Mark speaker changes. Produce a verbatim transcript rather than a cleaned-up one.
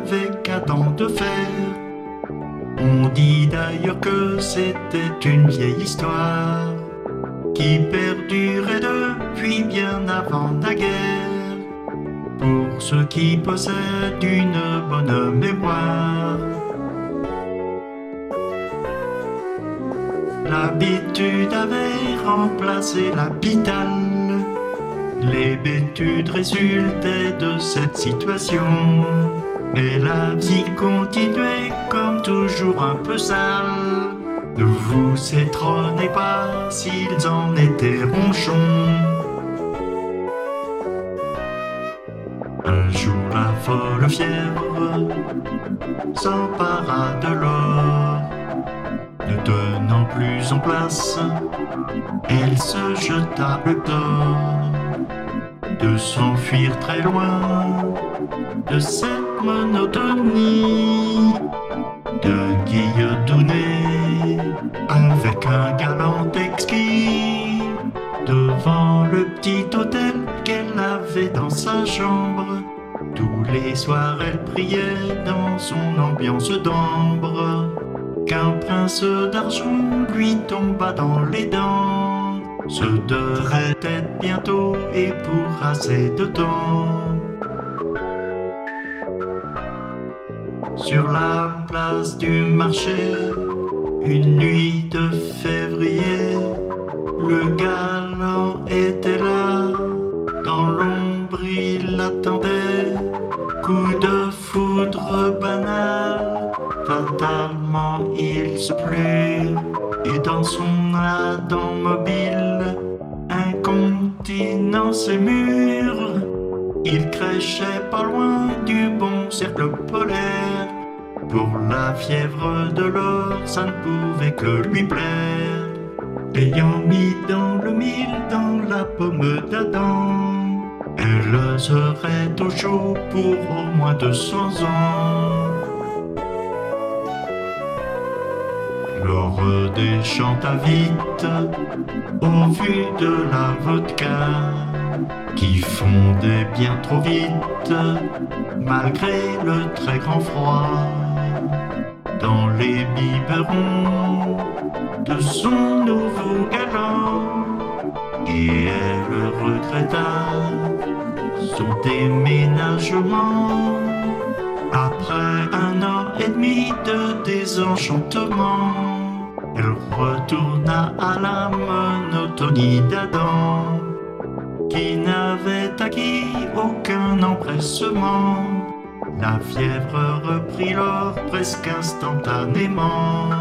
Speaker 1: avec Adam de fer. On dit d'ailleurs que c'était une vieille histoire qui perdurait depuis bien avant la guerre, pour ceux qui possèdent une bonne mémoire. L'habitude avait remplacé l'habital. L'hébétude résultait de cette situation, mais la vie continuait comme toujours un peu sale. Ne vous étronnez pas s'ils en étaient ronchons. Un jour la folle fièvre s'empara de l'or. Ne tenant plus en place, elle se jeta le tort de s'enfuir très loin de cette monotonie, de guillotonner avec un galant exquis devant le petit hôtel qu'elle avait dans sa chambre. Tous les soirs elle priait dans son ambiance d'ambre qu'un prince d'argent lui tomba dans les dents. Ce devrait être bientôt et pour assez de temps. Sur la place du marché, une nuit de février, le galant était là, dans l'ombre il attendait. Coup de foudre banal, fatalement il se plut, et dans son Adam mobile, incontinent ses murs, il crêchait pas loin du bon cercle polaire. Pour la fièvre de l'or, ça ne pouvait que lui plaire. Ayant mis dans le mille, dans la pomme d'Adam, elle serait au chaud pour au moins deux cents ans. L'or déchanta vite au vu de la vodka qui fondait bien trop vite malgré le très grand froid dans les biberons de son nouveau galant. Et elle regretta son déménagement après un an et demi de désenchantement. Elle retourna à la monotonie d'Adam, qui n'avait acquis aucun empressement. La fièvre reprit l'or presque instantanément.